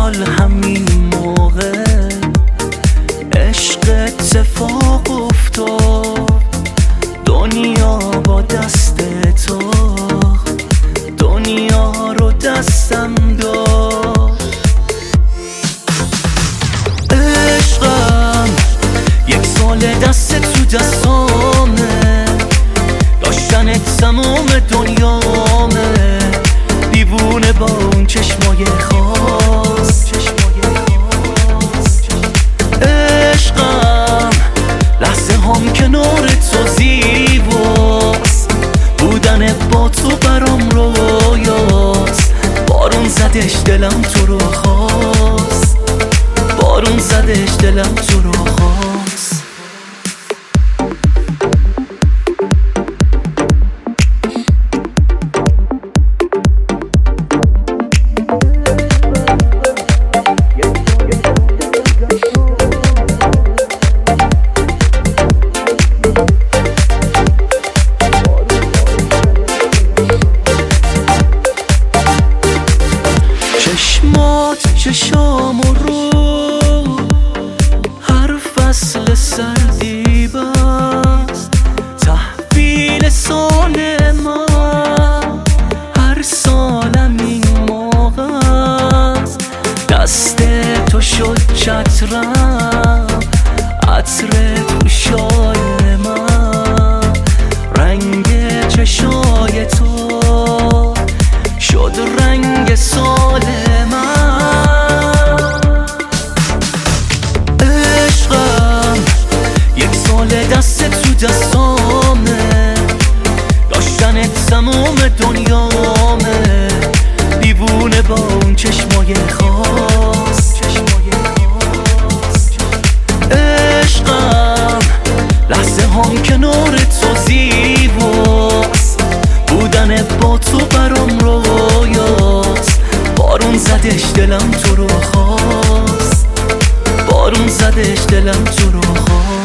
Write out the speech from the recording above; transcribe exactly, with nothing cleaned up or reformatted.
سال همین موقع عشق اتفاق افتاد، دنیا با دست تو، دنیا رو دستم داد. عشقم یک سال دست تو دستامه، داشتنت تمام دنیامه، دیوونه با اون چشمای خاص. عشقم لحظه هم کنار تو زیباست، بودنت با تو برام رویاست. بارون زدش دلم تو رو خواست، بارون زدش دلم تو رو خواست. چشمات چشام و رو هر فصل سردی بست، تحویل سال من هر سالم این موقع است. دست تو شد چترم، عطر تو شال من، رنگ چشای تو شد رنگ سال من. عشقم یک سال دست تو دستامه، داشتنت تمام دنیامه، دیوونه با اون چشمای خاص. عشقم لحظه هم کنار تو زیباست، بودنت با تو برام رویاست. بارون زدش دلم تو رو خواست، بارون زدش دلم تو رو خواست.